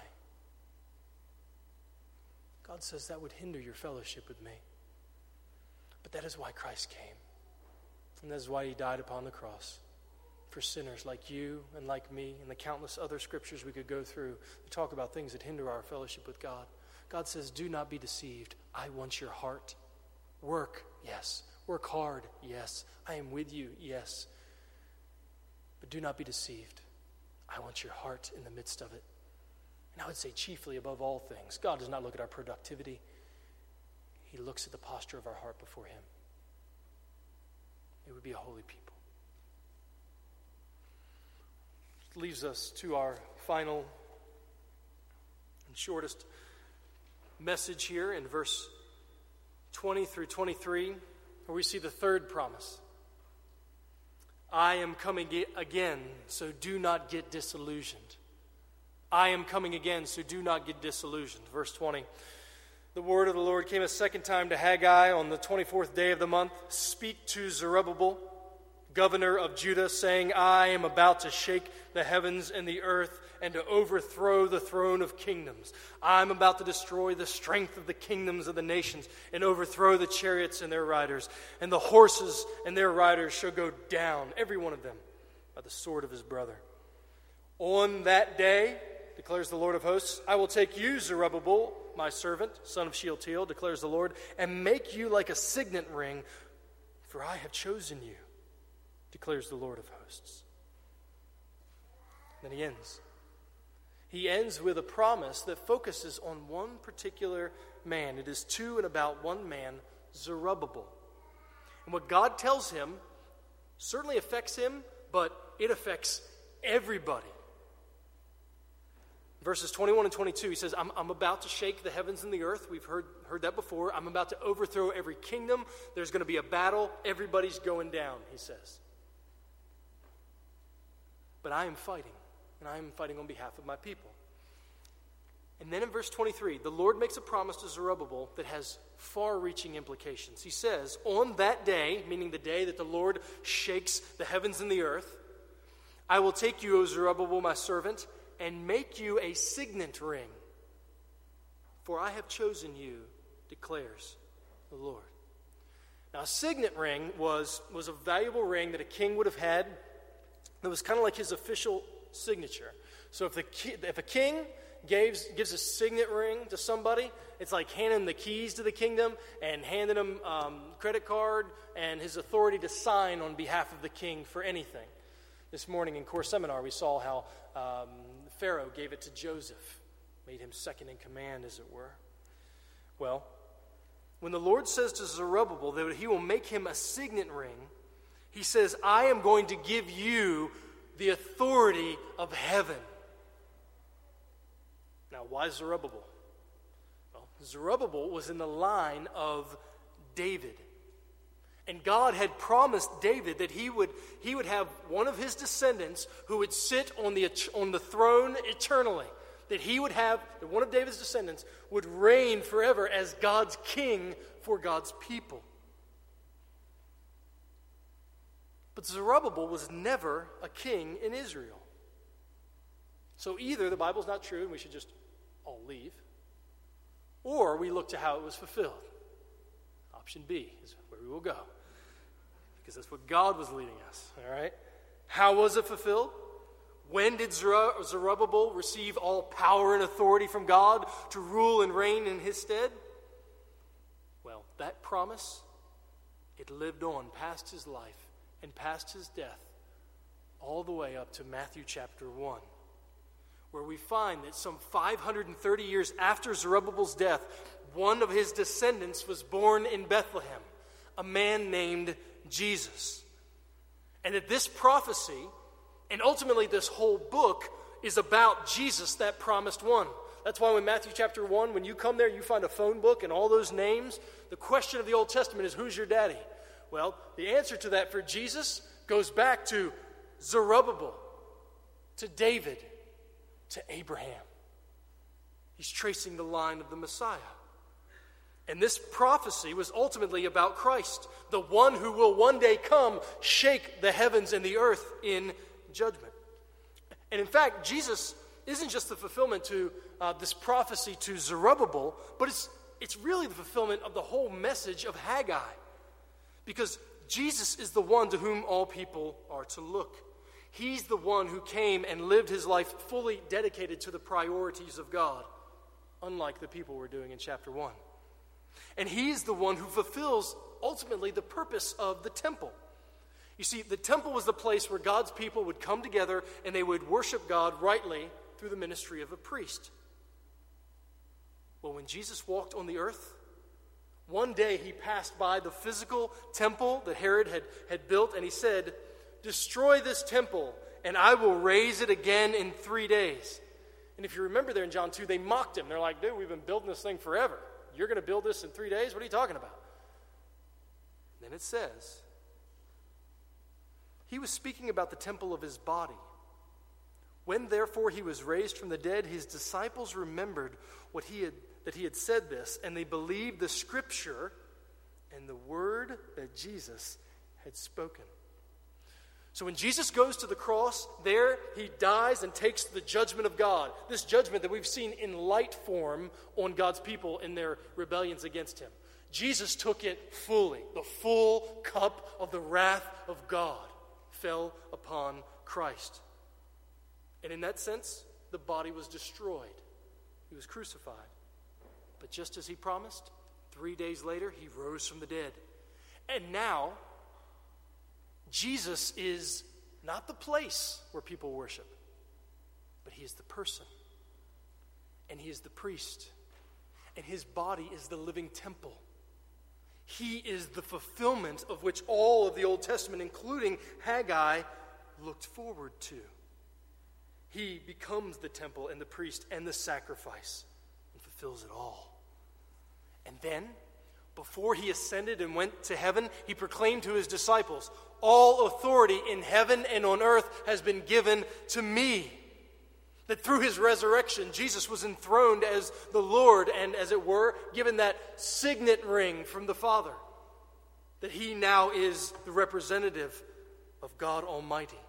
God says that would hinder your fellowship with me. But that is why Christ came. And that is why he died upon the cross for sinners like you and like me, and the countless other scriptures we could go through to talk about things that hinder our fellowship with God. God says, do not be deceived. I want your heart. Work, yes. Work hard, yes. I am with you, yes. But do not be deceived. I want your heart in the midst of it. And I would say chiefly above all things, God does not look at our productivity. He looks at the posture of our heart before him. It would be a holy people. Which leaves us to our final and shortest message here in verse 20 through 23, where we see the third promise. I am coming again, so do not get disillusioned. I am coming again, so do not get disillusioned. Verse 20. The word of the Lord came a second time to Haggai on the 24th day of the month. Speak to Zerubbabel, governor of Judah, saying, I am about to shake the heavens and the earth and to overthrow the throne of kingdoms. I am about to destroy the strength of the kingdoms of the nations and overthrow the chariots and their riders. And the horses and their riders shall go down, every one of them, by the sword of his brother. On that day, declares the Lord of hosts, I will take you, Zerubbabel, my servant, son of Shealtiel, declares the Lord, and make you like a signet ring, for I have chosen you, declares the Lord of hosts. Then he ends. He ends with a promise that focuses on one particular man. It is to and about one man, Zerubbabel. And what God tells him certainly affects him, but it affects everybody. Verses 21 and 22, he says, I'm about to shake the heavens and the earth. We've heard that before. I'm about to overthrow every kingdom. There's going to be a battle. Everybody's going down, he says. But I am fighting, and I am fighting on behalf of my people. And then in verse 23, the Lord makes a promise to Zerubbabel that has far-reaching implications. He says, on that day, meaning the day that the Lord shakes the heavens and the earth, I will take you, O Zerubbabel, my servant, and make you a signet ring. For I have chosen you, declares the Lord. Now, a signet ring was a valuable ring that a king would have had that was kind of like his official signature. So if a king gives a signet ring to somebody, it's like handing the keys to the kingdom and handing him credit card and his authority to sign on behalf of the king for anything. This morning in core seminar, we saw how Pharaoh gave it to Joseph, made him second in command, as it were. Well, when the Lord says to Zerubbabel that he will make him a signet ring, he says, I am going to give you the authority of heaven. Now, why Zerubbabel? Well, Zerubbabel was in the line of David. And God had promised David that he would have one of his descendants who would sit on the throne eternally. That one of David's descendants would reign forever as God's king for God's people. But Zerubbabel was never a king in Israel. So either the Bible's not true and we should just all leave, or we look to how it was fulfilled. Option B is where we will go, because that's what God was leading us, all right? How was it fulfilled? When did Zerubbabel receive all power and authority from God to rule and reign in his stead? Well, that promise, it lived on past his life and past his death, all the way up to Matthew chapter 1, where we find that some 530 years after Zerubbabel's death, one of his descendants was born in Bethlehem, a man named Jesus. And that this prophecy, and ultimately this whole book, is about Jesus, that promised one. That's why when Matthew chapter 1, when you come there, you find a phone book and all those names. The question of the Old Testament is, who's your daddy? Well, the answer to that for Jesus, goes back to Zerubbabel, to David, to Abraham. He's tracing the line of the Messiah. And this prophecy was ultimately about Christ, the one who will one day come, shake the heavens and the earth in judgment. And in fact, Jesus isn't just the fulfillment to this prophecy to Zerubbabel, but it's really the fulfillment of the whole message of Haggai. Because Jesus is the one to whom all people are to look. He's the one who came and lived his life fully dedicated to the priorities of God, unlike the people were doing in chapter 1. And he's the one who fulfills ultimately the purpose of the temple. You see, the temple was the place where God's people would come together and they would worship God rightly through the ministry of a priest. Well, when Jesus walked on the earth, one day he passed by the physical temple that Herod had built, and he said, "Destroy this temple, and I will raise it again in 3 days." And if you remember there in John 2, they mocked him. They're like, "Dude, we've been building this thing forever. You're going to build this in 3 days? What are you talking about?" Then it says, he was speaking about the temple of his body. When therefore he was raised from the dead, his disciples remembered that he had said this, and they believed the scripture and the word that Jesus had spoken. So when Jesus goes to the cross, there he dies and takes the judgment of God, this judgment that we've seen in light form on God's people in their rebellions against him. Jesus took it fully. The full cup of the wrath of God fell upon Christ. And in that sense, the body was destroyed. He was crucified. But just as he promised, 3 days later, he rose from the dead. And now, Jesus is not the place where people worship, but he is the person. And he is the priest. And his body is the living temple. He is the fulfillment of which all of the Old Testament, including Haggai, looked forward to. He becomes the temple and the priest and the sacrifice and fulfills it all. And then, before he ascended and went to heaven, he proclaimed to his disciples, "All authority in heaven and on earth has been given to me." That through his resurrection, Jesus was enthroned as the Lord and, as it were, given that signet ring from the Father. That he now is the representative of God Almighty.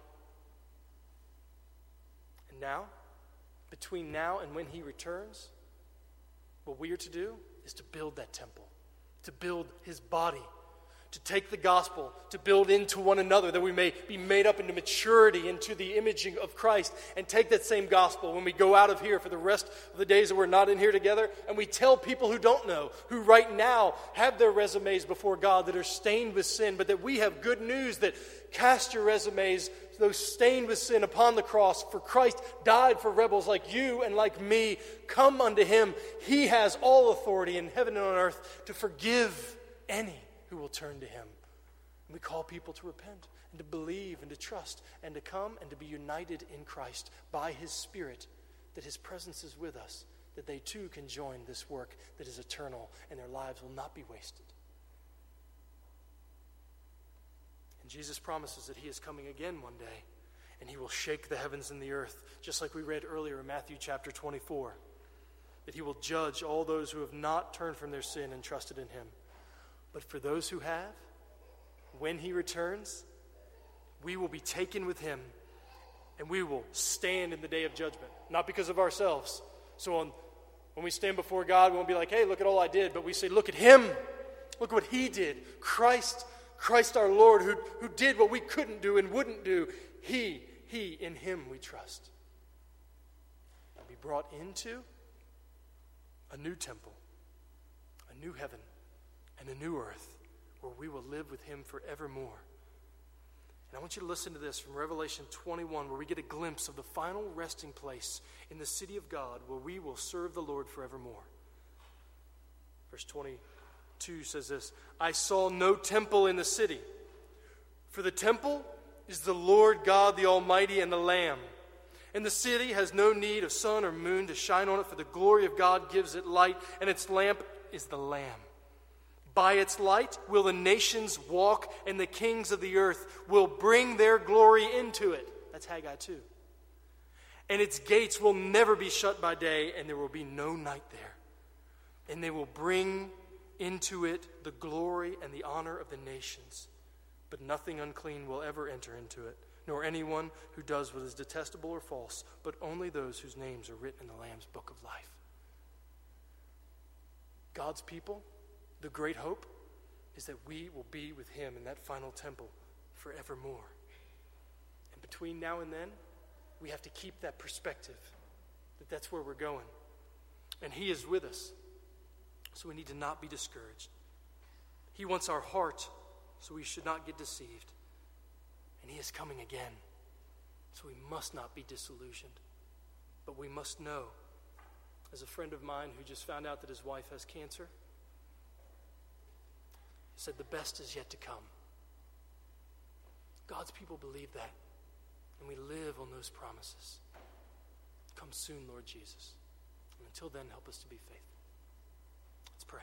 And now, between now and when he returns, what we are to do is to build that temple, to build his body, to take the gospel, to build into one another, that we may be made up into maturity, into the imaging of Christ, and take that same gospel when we go out of here for the rest of the days that we're not in here together, and we tell people who don't know, who right now have their resumes before God that are stained with sin, but that we have good news that cast your resumes, those stained with sin, upon the cross, for Christ died for rebels like you and like me. Come unto him. He has all authority in heaven and on earth to forgive any who will turn to him. And we call people to repent and to believe and to trust and to come and to be united in Christ by his Spirit, that his presence is with us, that they too can join this work that is eternal and their lives will not be wasted. And Jesus promises that he is coming again one day and he will shake the heavens and the earth, just like we read earlier in Matthew chapter 24, that he will judge all those who have not turned from their sin and trusted in him. But for those who have, when he returns, we will be taken with him and we will stand in the day of judgment, not because of ourselves. So when we stand before God, we won't be like, "Hey, look at all I did," but we say, "Look at him. Look what he did. Christ our Lord, who did what we couldn't do and wouldn't do. He, in him we trust." And be brought into a new temple, a new heaven, and a new earth where we will live with him forevermore. And I want you to listen to this from Revelation 21, where we get a glimpse of the final resting place in the city of God where we will serve the Lord forevermore. Verse 22 says this, "I saw no temple in the city, for the temple is the Lord God the Almighty and the Lamb. And the city has no need of sun or moon to shine on it, for the glory of God gives it light, and its lamp is the Lamb. By its light will the nations walk, and the kings of the earth will bring their glory into it. That's Haggai 2. And its gates will never be shut by day, and there will be no night there. And they will bring into it the glory and the honor of the nations. But nothing unclean will ever enter into it, nor anyone who does what is detestable or false, but only those whose names are written in the Lamb's book of life. God's people, the great hope, is that we will be with him in that final temple forevermore. And between now and then, we have to keep that perspective, that that's where we're going. And he is with us, so we need to not be discouraged. He wants our heart, so we should not get deceived. And he is coming again, so we must not be disillusioned. But we must know, as a friend of mine who just found out that his wife has cancer said, the best is yet to come. God's people believe that, and we live on those promises. Come soon, Lord Jesus. And until then, help us to be faithful. Let's pray.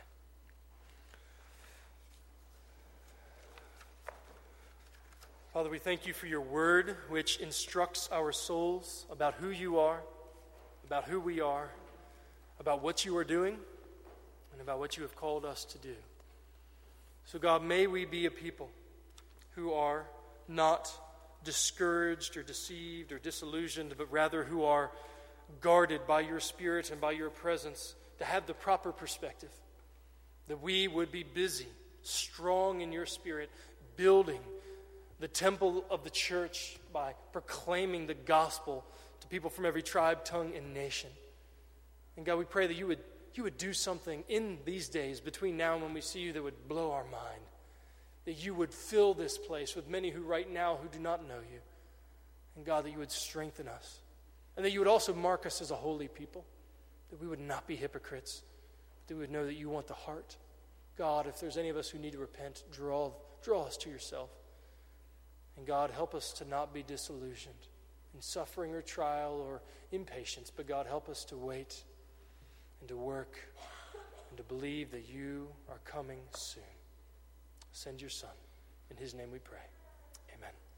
Father, we thank you for your word, which instructs our souls about who you are, about who we are, about what you are doing, and about what you have called us to do. So God, may we be a people who are not discouraged or deceived or disillusioned, but rather who are guarded by your Spirit and by your presence to have the proper perspective. That we would be busy, strong in your Spirit, building the temple of the church by proclaiming the gospel to people from every tribe, tongue, and nation. And God, we pray that you would do something in these days between now and when we see you that would blow our mind. That you would fill this place with many who right now who do not know you. And God, that you would strengthen us. And that you would also mark us as a holy people. That we would not be hypocrites. That we would know that you want the heart. God, if there's any of us who need to repent, draw us to yourself. And God, help us to not be disillusioned in suffering or trial or impatience. But God, help us to wait and to work and to believe that you are coming soon. Send your Son. In his name we pray. Amen.